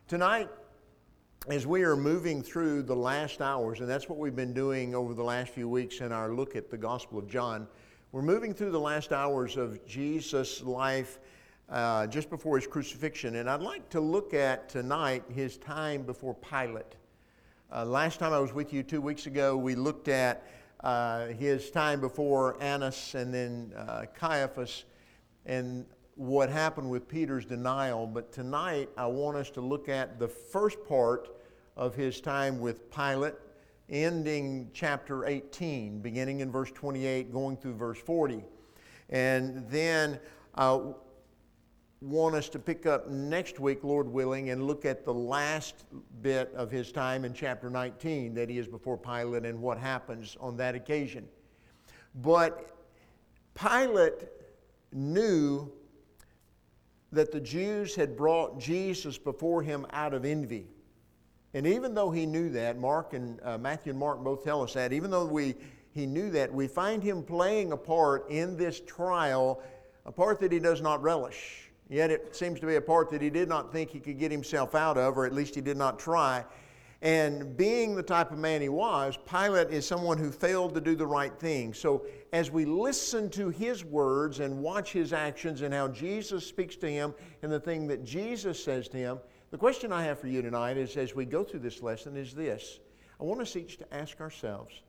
Tonight, as we are moving through the last hours, and that's what we've been doing over the last few weeks in our look at the Gospel of John, we're moving through the last hours of Jesus' life just before his crucifixion. And I'd like to look at tonight his time before Pilate. Last time I was with you 2 weeks ago, we looked at his time before Annas and then Caiaphas and what happened with Peter's denial. But tonight I want us to look at the first part of his time with Pilate, ending chapter 18, beginning in verse 28, going through verse 40. And then I want us to pick up next week, Lord willing, and look at the last bit of his time in chapter 19, that he is before Pilate and what happens on that occasion. But Pilate knew that the Jews had brought Jesus before him out of envy. And even though he knew that, Matthew and Mark both tell us that, even though he knew that, we find him playing a part in this trial, a part that he does not relish. Yet it seems to be a part that he did not think he could get himself out of, or at least he did not try. And being the type of man he was, Pilate is someone who failed to do the right thing. So as we listen to his words and watch his actions and how Jesus speaks to him and the thing that Jesus says to him, the question I have for you tonight is, as we go through this lesson, is this. I want us each to ask ourselves,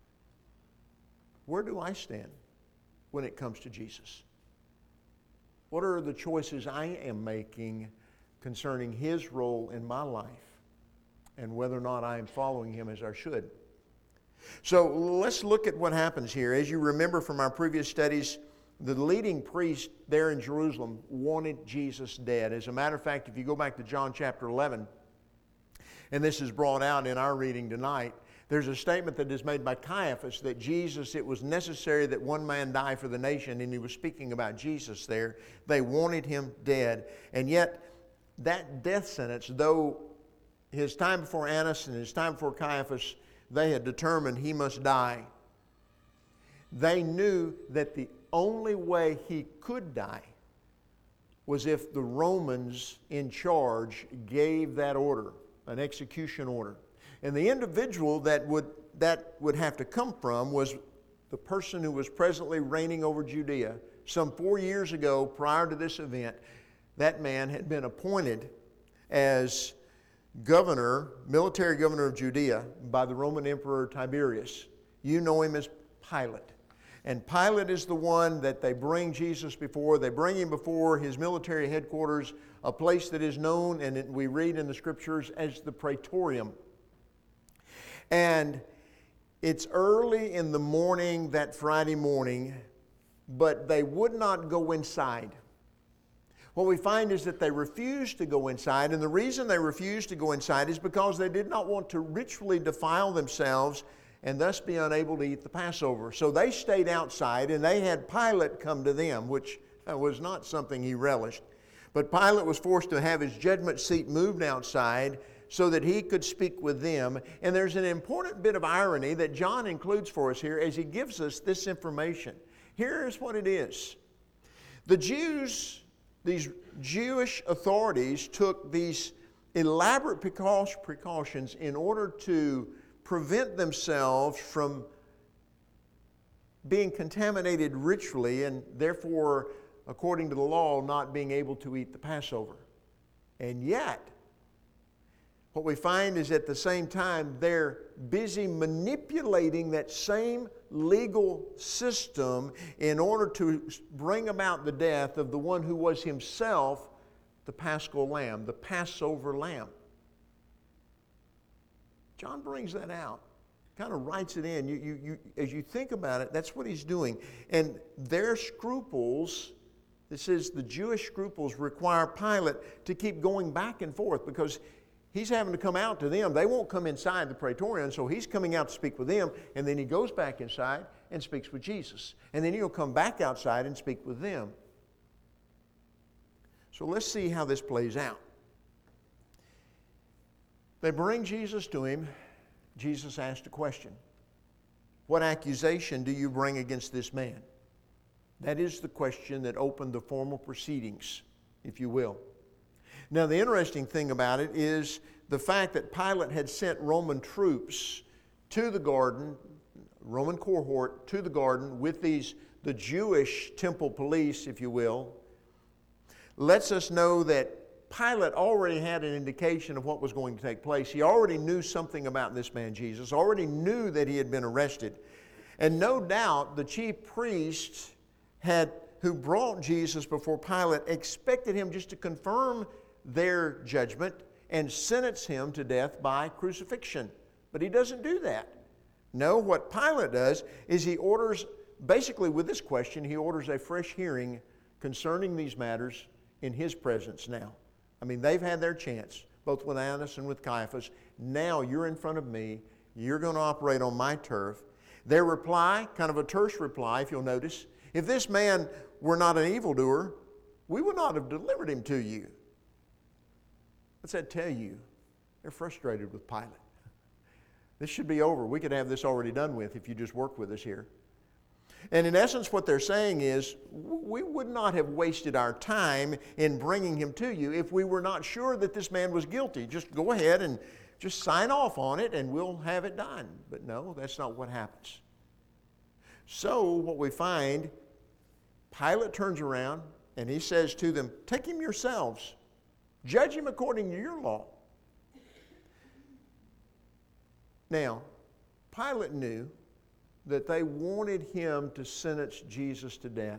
where do I stand when it comes to Jesus? What are the choices I am making concerning his role in my life and whether or not I am following him as I should? So let's look at what happens here. As you remember from our previous studies, the leading priest there in Jerusalem wanted Jesus dead. As a matter of fact, if you go back to John chapter 11, and this is brought out in our reading tonight, there's a statement that is made by Caiaphas that it was necessary that one man die for the nation, and he was speaking about Jesus there. They wanted him dead. And yet, that death sentence, though his time before Annas and his time before Caiaphas, they had determined he must die. They knew that the only way he could die was if the Romans in charge gave that order, an execution order. And the individual that would have to come from was the person who was presently reigning over Judea. Some 4 years ago, prior to this event, that man had been appointed as military governor of Judea by the Roman Emperor Tiberius. You know him as Pilate. And Pilate is the one that they bring Jesus before. They bring him before his military headquarters, a place that is known, and we read in the scriptures, as the Praetorium. And it's early in the morning, that Friday morning, but they would not go inside. What we find is that they refused to go inside, and the reason they refused to go inside is because they did not want to ritually defile themselves and thus be unable to eat the Passover. So they stayed outside, and they had Pilate come to them, which was not something he relished. But Pilate was forced to have his judgment seat moved outside so that he could speak with them. And there's an important bit of irony that John includes for us here as he gives us this information. Here's what it is. The Jews, these Jewish authorities, took these elaborate precautions in order to prevent themselves from being contaminated ritually and therefore, according to the law, not being able to eat the Passover. And yet, what we find is at the same time, they're busy manipulating that same legal system in order to bring about the death of the one who was himself the Paschal Lamb, the Passover Lamb. John brings that out, kind of writes it in. As you think about it, that's what he's doing. And their scruples, this is the Jewish scruples, require Pilate to keep going back and forth because he's having to come out to them. They won't come inside the Praetorium, so he's coming out to speak with them, and then he goes back inside and speaks with Jesus. And then he'll come back outside and speak with them. So let's see how this plays out. They bring Jesus to him. Jesus asked a question. What accusation do you bring against this man? That is the question that opened the formal proceedings, if you will. Now, the interesting thing about it is the fact that Pilate had sent Roman troops to the garden, Roman cohort to the garden with the Jewish temple police, if you will, lets us know that Pilate already had an indication of what was going to take place. He already knew something about this man Jesus, already knew that he had been arrested. And no doubt the chief priests who brought Jesus before Pilate expected him just to confirm their judgment and sentence him to death by crucifixion. But he doesn't do that. No, what Pilate does is he orders, basically with this question, he orders a fresh hearing concerning these matters in his presence now. I mean, they've had their chance, both with Annas and with Caiaphas. Now you're in front of me. You're going to operate on my turf. Their reply, kind of a terse reply, if you'll notice, if this man were not an evildoer, we would not have delivered him to you. What's that tell you? They're frustrated with Pilate. This should be over. We could have this already done with if you just work with us here. And in essence, what they're saying is, we would not have wasted our time in bringing him to you if we were not sure that this man was guilty. Just go ahead and just sign off on it and we'll have it done. But no, that's not what happens. So what we find, Pilate turns around and he says to them, take him yourselves. Judge him according to your law. Now, Pilate knew that they wanted him to sentence Jesus to death.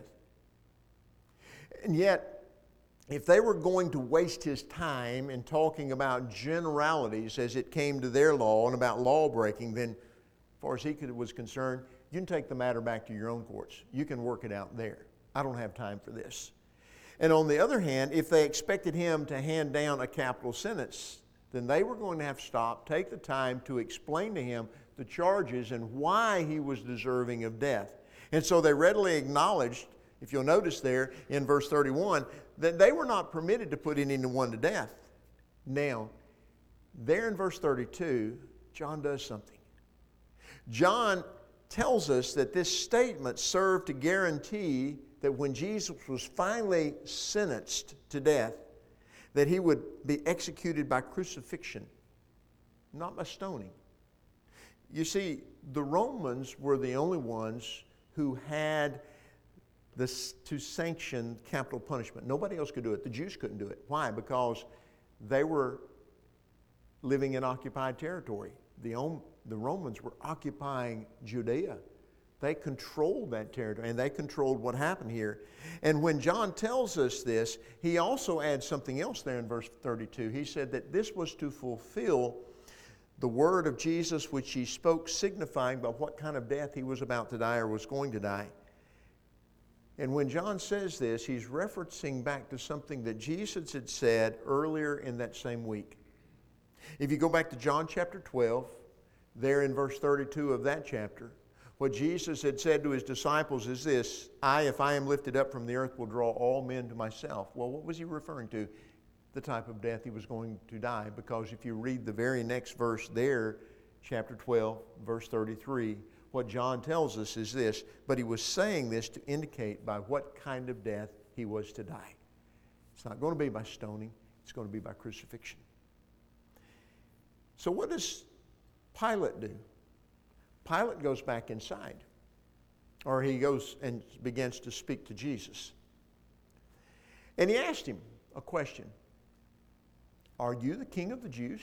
And yet, if they were going to waste his time in talking about generalities as it came to their law and about law breaking, then as far as he was concerned, you can take the matter back to your own courts. You can work it out there. I don't have time for this. And on the other hand, if they expected him to hand down a capital sentence, then they were going to have to stop, take the time to explain to him the charges and why he was deserving of death. And so they readily acknowledged, if you'll notice there in verse 31, that they were not permitted to put anyone to death. Now, there in verse 32, John does something. John tells us that this statement served to guarantee that when Jesus was finally sentenced to death, that he would be executed by crucifixion, not by stoning. You see, the Romans were the only ones who had this to sanction capital punishment. Nobody else could do it. The Jews couldn't do it. Why? Because they were living in occupied territory. The Romans were occupying Judea. They controlled that territory, and they controlled what happened here. And when John tells us this, he also adds something else there in verse 32. He said that this was to fulfill the word of Jesus which he spoke, signifying by what kind of death he was about to die or was going to die. And when John says this, he's referencing back to something that Jesus had said earlier in that same week. If you go back to John chapter 12, there in verse 32 of that chapter, what Jesus had said to his disciples is this, if I am lifted up from the earth, will draw all men to myself. Well, what was he referring to? The type of death he was going to die. Because if you read the very next verse there, chapter 12, verse 33, what John tells us is this, but he was saying this to indicate by what kind of death he was to die. It's not going to be by stoning, it's going to be by crucifixion. So what does Pilate do? Pilate goes back inside, or he goes and begins to speak to Jesus. And he asked him a question. Are you the king of the Jews?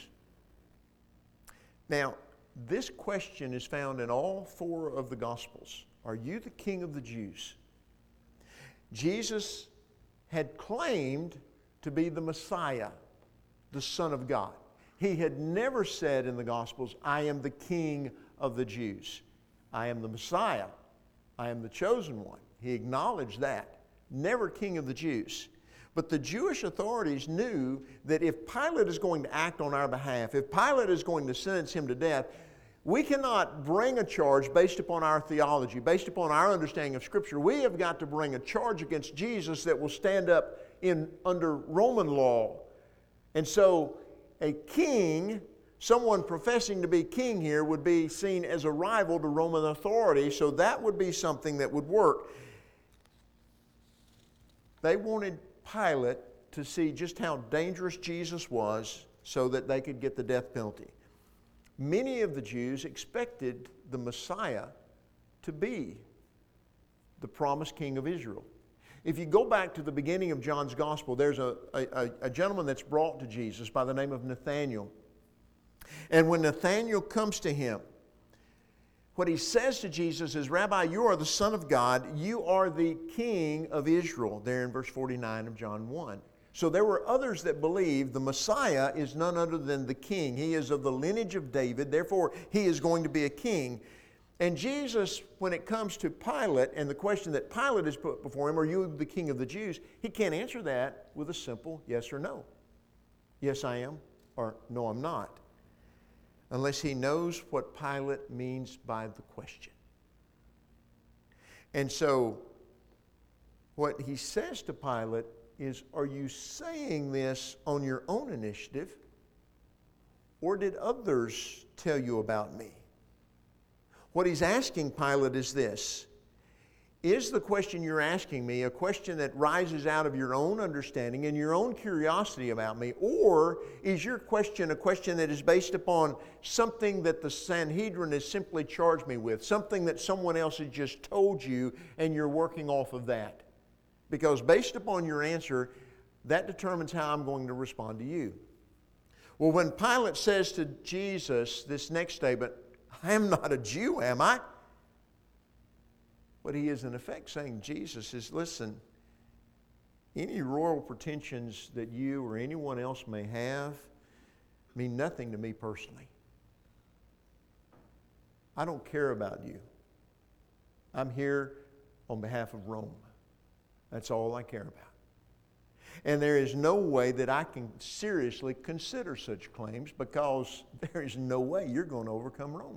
Now, this question is found in all four of the Gospels. Are you the king of the Jews? Jesus had claimed to be the Messiah, the Son of God. He had never said in the Gospels, I am the king of the Jews. I am the Messiah. I am the chosen one. He acknowledged that. Never king of the Jews. But the Jewish authorities knew that if Pilate is going to act on our behalf, if Pilate is going to sentence him to death, we cannot bring a charge based upon our theology, based upon our understanding of Scripture. We have got to bring a charge against Jesus that will stand up under Roman law. And so a king, someone professing to be king here, would be seen as a rival to Roman authority, so that would be something that would work. They wanted Pilate to see just how dangerous Jesus was so that they could get the death penalty. Many of the Jews expected the Messiah to be the promised king of Israel. If you go back to the beginning of John's gospel, there's a gentleman that's brought to Jesus by the name of Nathanael. And when Nathanael comes to him, what he says to Jesus is, Rabbi, you are the Son of God. You are the King of Israel, there in verse 49 of John 1. So there were others that believed the Messiah is none other than the King. He is of the lineage of David, therefore he is going to be a king. And Jesus, when it comes to Pilate and the question that Pilate has put before him, are you the King of the Jews? He can't answer that with a simple yes or no. Yes, I am, or no, I'm not. Unless he knows what Pilate means by the question. And so, what he says to Pilate is, are you saying this on your own initiative, or did others tell you about me? What he's asking Pilate is this: is the question you're asking me a question that rises out of your own understanding and your own curiosity about me, or is your question a question that is based upon something that the Sanhedrin has simply charged me with, something that someone else has just told you and you're working off of that? Because based upon your answer, that determines how I'm going to respond to you. Well, when Pilate says to Jesus this next statement, I am not a Jew, am I? What he is in effect saying, Jesus, is, listen, any royal pretensions that you or anyone else may have mean nothing to me personally. I don't care about you. I'm here on behalf of Rome. That's all I care about. And there is no way that I can seriously consider such claims, because there is no way you're going to overcome Rome.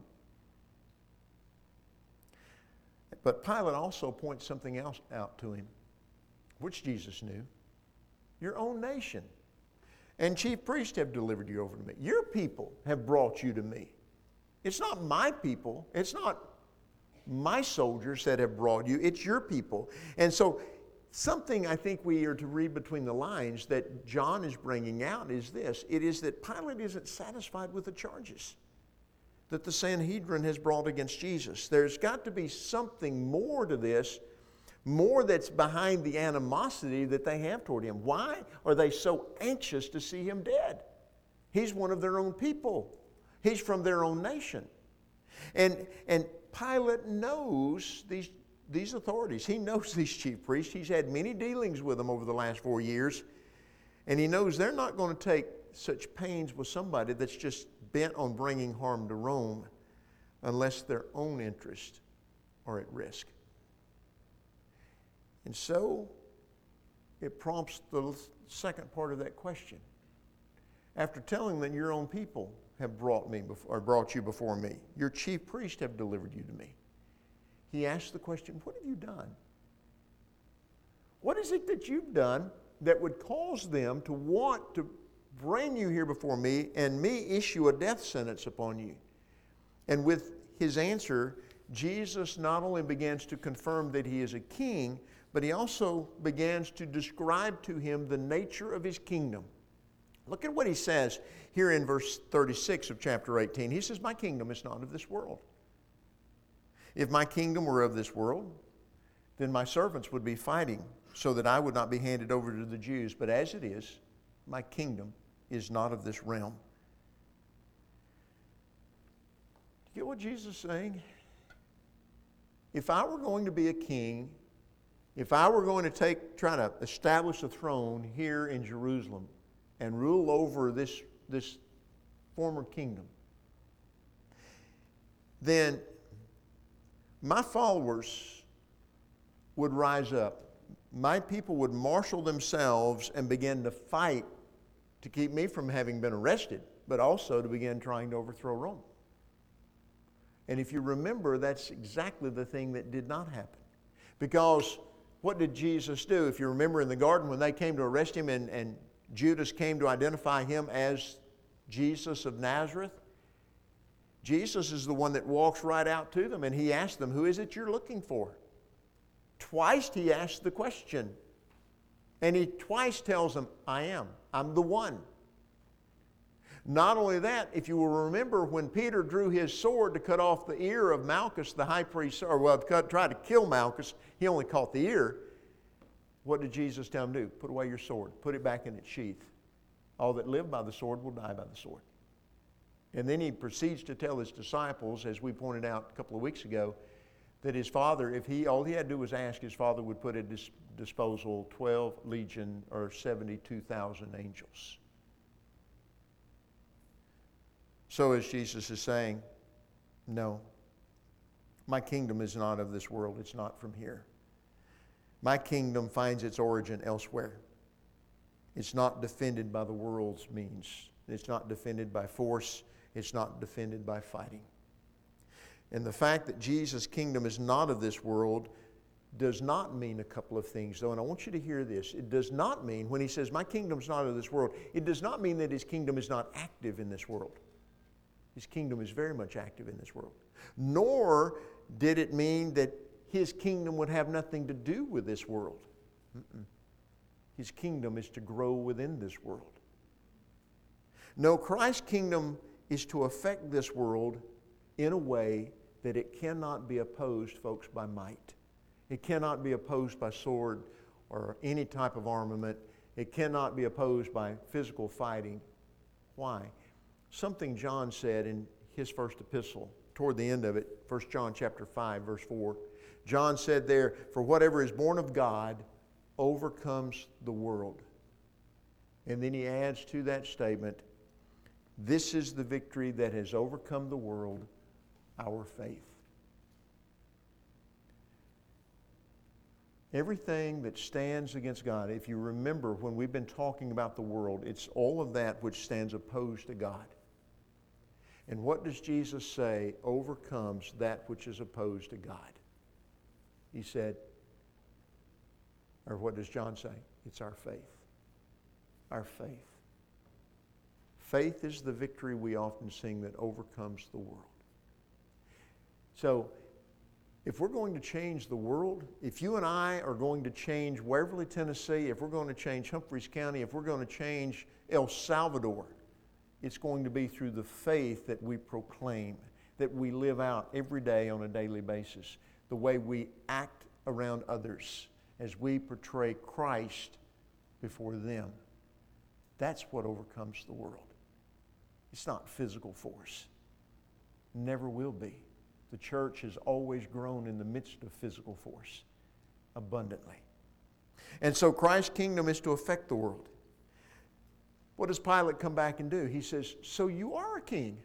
But Pilate also points something else out to him, which Jesus knew. Your own nation and chief priests have delivered you over to me. Your people have brought you to me. It's not my people. It's not my soldiers that have brought you. It's your people. And so something I think we are to read between the lines that John is bringing out is this. It is that Pilate isn't satisfied with the charges that the Sanhedrin has brought against Jesus. There's got to be something more to this, more that's behind the animosity that they have toward him. Why are they so anxious to see him dead? He's one of their own people. He's from their own nation. And Pilate knows these authorities. He knows these chief priests. He's had many dealings with them over the last 4 years. And he knows they're not going to take such pains with somebody that's just bent on bringing harm to Rome unless their own interests are at risk. And so it prompts the second part of that question. After telling them your own people have brought you before me, your chief priests have delivered you to me, he asks the question, what have you done? What is it that you've done that would cause them to want to bring you here before me and me issue a death sentence upon you? And with his answer, Jesus not only begins to confirm that he is a king, but he also begins to describe to him the nature of his kingdom. Look at what he says here in verse 36 of chapter 18. He says, my kingdom is not of this world. If my kingdom were of this world, then my servants would be fighting so that I would not be handed over to the Jews. But as it is, my kingdom is not of this realm. Do you get what Jesus is saying? If I were going to be a king, if I were going to try to establish a throne here in Jerusalem and rule over this former kingdom, then my followers would rise up. My people would marshal themselves and begin to fight to keep me from having been arrested, but also to begin trying to overthrow Rome. And if you remember, that's exactly the thing that did not happen. Because what did Jesus do? If you remember in the garden when they came to arrest him and Judas came to identify him as Jesus of Nazareth, Jesus is the one that walks right out to them and he asked them, who is it you're looking for? Twice he asked the question. And he twice tells them, I am. I'm the one. Not only that, if you will remember when Peter drew his sword to cut off the ear of Malchus, the high priest, try to kill Malchus, he only caught the ear. What did Jesus tell him to do? Put away your sword. Put it back in its sheath. All that live by the sword will die by the sword. And then he proceeds to tell his disciples, as we pointed out a couple of weeks ago, that his father, all he had to do was ask, his father would put at his disposal 12 legion or 72,000 angels. So as Jesus is saying, no, my kingdom is not of this world. It's not from here. My kingdom finds its origin elsewhere. It's not defended by the world's means. It's not defended by force. It's not defended by fighting. And the fact that Jesus' kingdom is not of this world does not mean a couple of things, though, and I want you to hear this. It does not mean, when he says, my kingdom's not of this world, it does not mean that his kingdom is not active in this world. His kingdom is very much active in this world. Nor did it mean that his kingdom would have nothing to do with this world. His kingdom is to grow within this world. No, Christ's kingdom is to affect this world in a way that it cannot be opposed, folks, by might. It cannot be opposed by sword or any type of armament. It cannot be opposed by physical fighting. Why? Something John said in his first epistle, toward the end of it, 1 John chapter 5, verse 4. John said there, for whatever is born of God overcomes the world. And then he adds to that statement, this is the victory that has overcome the world, our faith. Everything that stands against God, if you remember when we've been talking about the world, it's all of that which stands opposed to God. And what does Jesus say overcomes that which is opposed to God? He said, or what does John say? It's our faith. Our faith. Faith is the victory we often sing that overcomes the world. So, if we're going to change the world, if you and I are going to change Waverly, Tennessee, if we're going to change Humphreys County, if we're going to change El Salvador, it's going to be through the faith that we proclaim, that we live out every day on a daily basis, the way we act around others as we portray Christ before them. That's what overcomes the world. It's not physical force. Never will be. The church has always grown in the midst of physical force, abundantly. And so Christ's kingdom is to affect the world. What does Pilate come back and do? He says, so you are a king.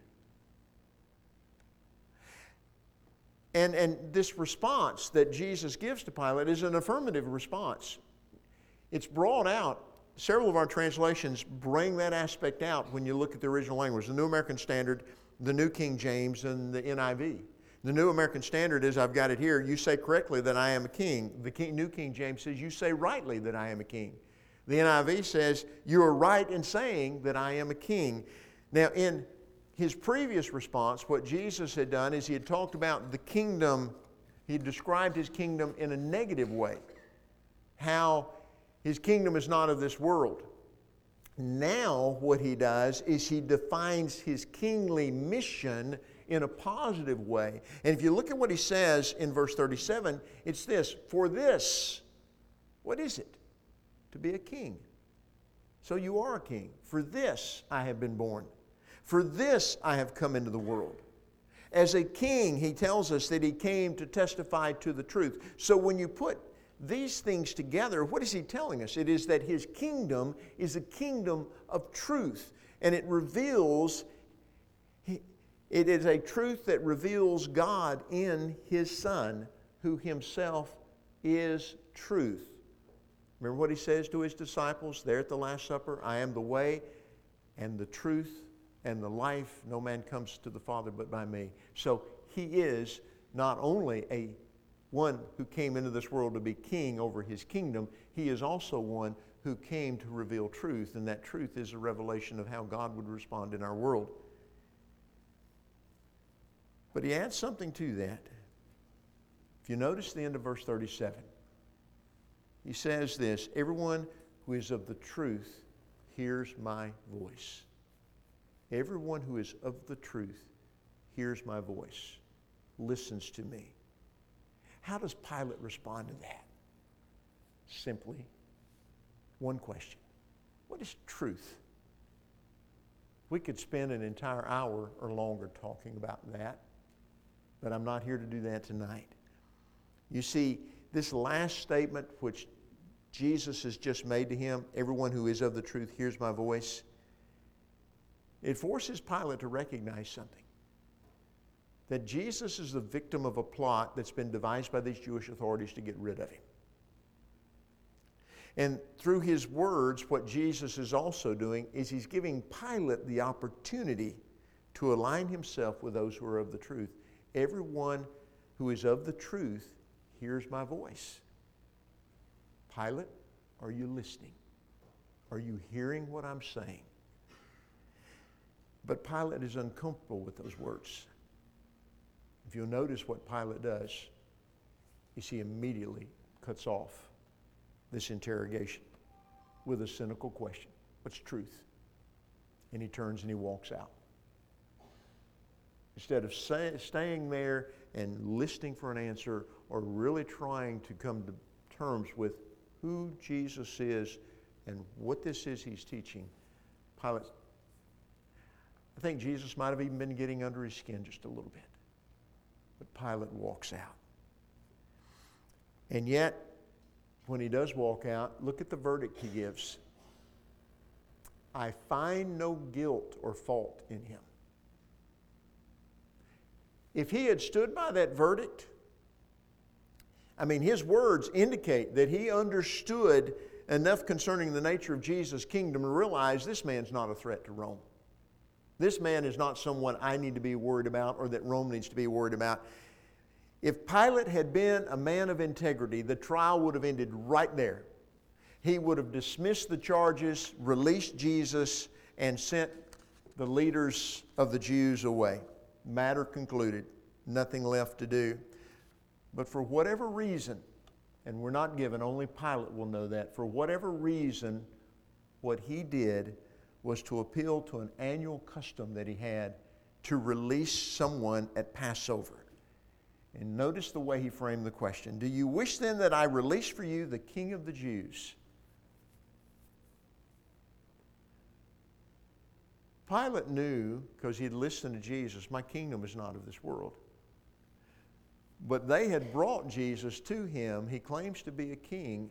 And this response that Jesus gives to Pilate is an affirmative response. It's brought out. Several of our translations bring that aspect out when you look at the original language. The New American Standard, the New King James, and the NIV. The New American Standard is, I've got it here, you say correctly that I am a king. The New King James says, you say rightly that I am a king. The NIV says, you are right in saying that I am a king. Now, in his previous response, what Jesus had done is he had talked about the kingdom. He had described his kingdom in a negative way. How his kingdom is not of this world. Now, what he does is he defines his kingly mission in a positive way. And if you look at what he says in verse 37, it's this, for this, what is it? To be a king. So you are a king. For this I have been born. For this I have come into the world. As a king, he tells us that he came to testify to the truth. So when you put these things together, what is he telling us? It is that his kingdom is a kingdom of truth. And it reveals, it is a truth that reveals God in his Son, who himself is truth. Remember what he says to his disciples there at the Last Supper? I am the way and the truth and the life. No man comes to the Father but by me. So he is not only one who came into this world to be king over his kingdom, he is also one who came to reveal truth, and that truth is a revelation of how God would respond in our world. But he adds something to that. If you notice the end of verse 37, he says this, everyone who is of the truth hears my voice. Everyone who is of the truth hears my voice, listens to me. How does Pilate respond to that? Simply, one question. What is truth? We could spend an entire hour or longer talking about that, but I'm not here to do that tonight. You see, this last statement which Jesus has just made to him, everyone who is of the truth hears my voice, it forces Pilate to recognize something. That Jesus is the victim of a plot that's been devised by these Jewish authorities to get rid of him. And through his words, what Jesus is also doing is he's giving Pilate the opportunity to align himself with those who are of the truth. Everyone who is of the truth hears my voice. Pilate, are you listening? Are you hearing what I'm saying? But Pilate is uncomfortable with those words. If you'll notice what Pilate does, is he immediately cuts off this interrogation with a cynical question. What's truth? And he turns and he walks out. Instead of staying there and listening for an answer or really trying to come to terms with who Jesus is and what this is he's teaching, Pilate, I think Jesus might have even been getting under his skin just a little bit. But Pilate walks out. And yet, when he does walk out, look at the verdict he gives. I find no guilt or fault in him. If he had stood by that verdict, his words indicate that he understood enough concerning the nature of Jesus' kingdom to realize this man's not a threat to Rome. This man is not someone I need to be worried about or that Rome needs to be worried about. If Pilate had been a man of integrity, the trial would have ended right there. He would have dismissed the charges, released Jesus, and sent the leaders of the Jews away. Matter concluded. Nothing left to do. But for whatever reason, and we're not given, only Pilate will know that, for whatever reason, what he did was to appeal to an annual custom that he had to release someone at Passover. And notice the way he framed the question. Do you wish then that I release for you the King of the Jews? Pilate knew, because he had listened to Jesus, my kingdom is not of this world. But they had brought Jesus to him. He claims to be a king.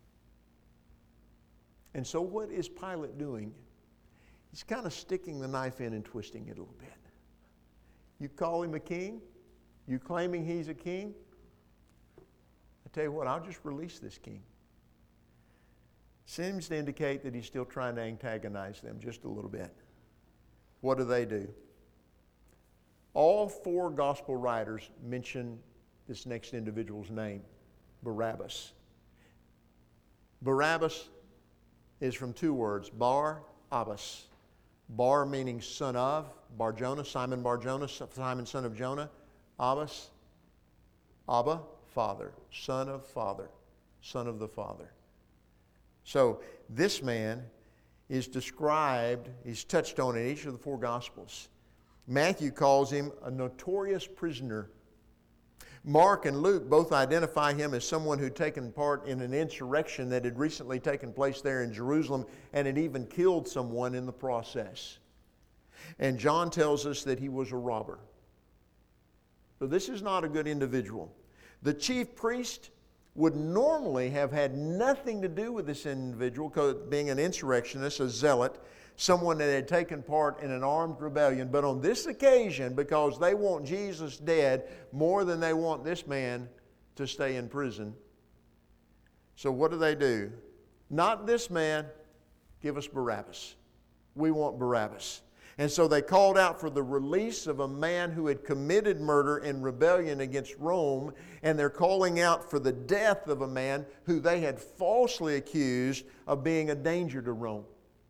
And so what is Pilate doing? He's kind of sticking the knife in and twisting it a little bit. You call him a king? You claiming he's a king? I tell you what, I'll just release this king. Seems to indicate that he's still trying to antagonize them just a little bit. What do? All four gospel writers mention this next individual's name, Barabbas. Barabbas is from two words, Bar Abbas. Bar meaning son of, Bar Jonah, Simon Bar Jonah, Simon son of Jonah. Abbas, Abba, Father, son of Father, son of the Father. So this man is described, he's touched on in each of the four Gospels. Matthew calls him a notorious prisoner. Mark and Luke both identify him as someone who'd taken part in an insurrection that had recently taken place there in Jerusalem and had even killed someone in the process. And John tells us that he was a robber. So this is not a good individual. The chief priest would normally have had nothing to do with this individual, being an insurrectionist, a zealot, someone that had taken part in an armed rebellion. But on this occasion, because they want Jesus dead more than they want this man to stay in prison, so what do? Not this man, give us Barabbas. We want Barabbas. And so they called out for the release of a man who had committed murder in rebellion against Rome, and they're calling out for the death of a man who they had falsely accused of being a danger to Rome.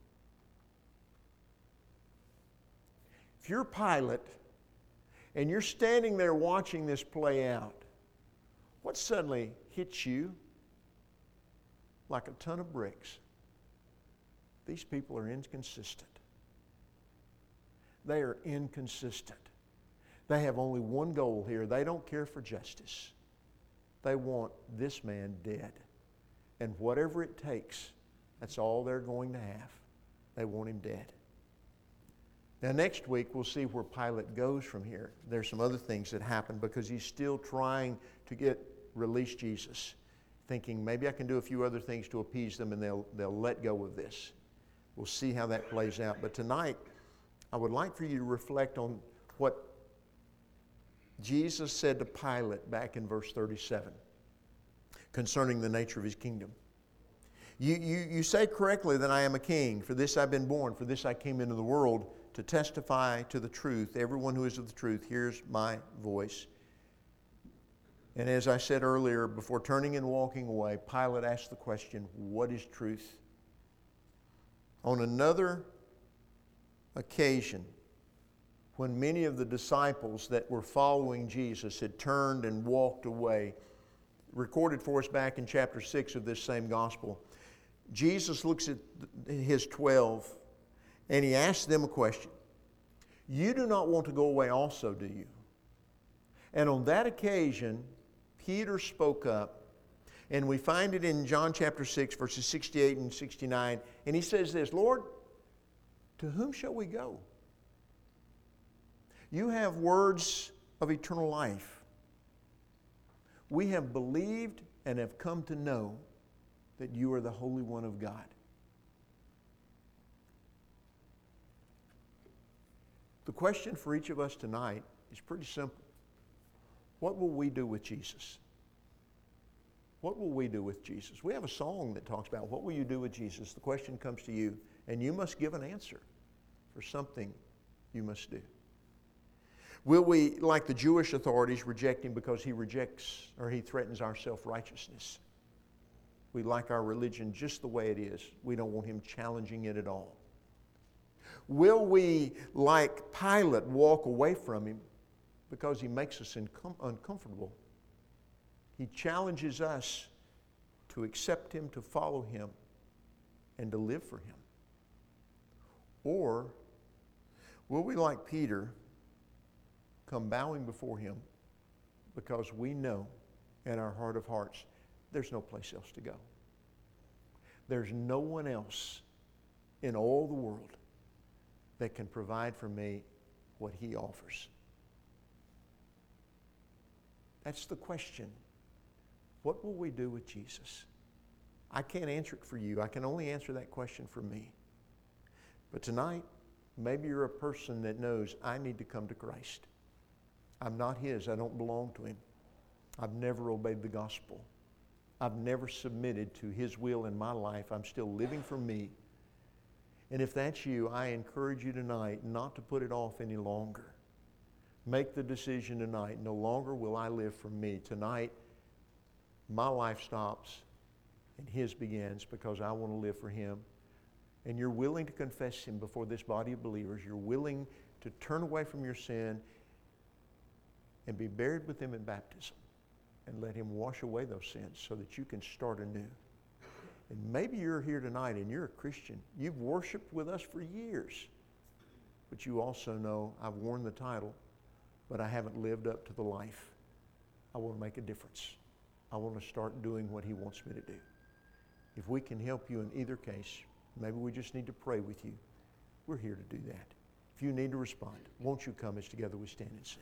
If you're Pilate and you're standing there watching this play out, what suddenly hits you like a ton of bricks? These people are inconsistent. They are inconsistent. They have only one goal here. They don't care for justice. They want this man dead. And whatever it takes, that's all they're going to have. They want him dead. Now next week we'll see where Pilate goes from here. There's some other things that happen because he's still trying to release Jesus, thinking maybe I can do a few other things to appease them and they'll let go of this. We'll see how that plays out. But tonight, I would like for you to reflect on what Jesus said to Pilate back in verse 37 concerning the nature of his kingdom. You say correctly that I am a king. For this I've been born. For this I came into the world to testify to the truth. Everyone who is of the truth hears my voice. And as I said earlier, before turning and walking away, Pilate asked the question, what is truth? On another occasion, when many of the disciples that were following Jesus had turned and walked away, recorded for us back in chapter 6 of this same gospel, Jesus looks at his 12 and he asks them a question. You do not want to go away also, do you? And on that occasion, Peter spoke up, and we find it in John chapter 6, verses 68 and 69, and he says this, Lord, to whom shall we go? You have words of eternal life. We have believed and have come to know that you are the Holy One of God. The question for each of us tonight is pretty simple. What will we do with Jesus? What will we do with Jesus? We have a song that talks about what will you do with Jesus? The question comes to you, and you must give an answer for something you must do. Will we, like the Jewish authorities, reject him because he rejects or he threatens our self-righteousness? We like our religion just the way it is. We don't want him challenging it at all. Will we, like Pilate, walk away from him because he makes us uncomfortable? He challenges us to accept him, to follow him, and to live for him. Or will we, like Peter, come bowing before him because we know in our heart of hearts there's no place else to go. There's no one else in all the world that can provide for me what he offers. That's the question. What will we do with Jesus? I can't answer it for you. I can only answer that question for me. But tonight, maybe you're a person that knows I need to come to Christ. I'm not his. I don't belong to him. I've never obeyed the gospel. I've never submitted to his will in my life. I'm still living for me. And if that's you, I encourage you tonight not to put it off any longer. Make the decision tonight. No longer will I live for me. Tonight, my life stops and his begins because I want to live for him. And you're willing to confess him before this body of believers. You're willing to turn away from your sin and be buried with him in baptism and let him wash away those sins so that you can start anew. And maybe you're here tonight and you're a Christian. You've worshiped with us for years. But you also know I've worn the title, but I haven't lived up to the life. I want to make a difference. I want to start doing what he wants me to do. If we can help you in either case, maybe we just need to pray with you. We're here to do that. If you need to respond, won't you come as together we stand and sing?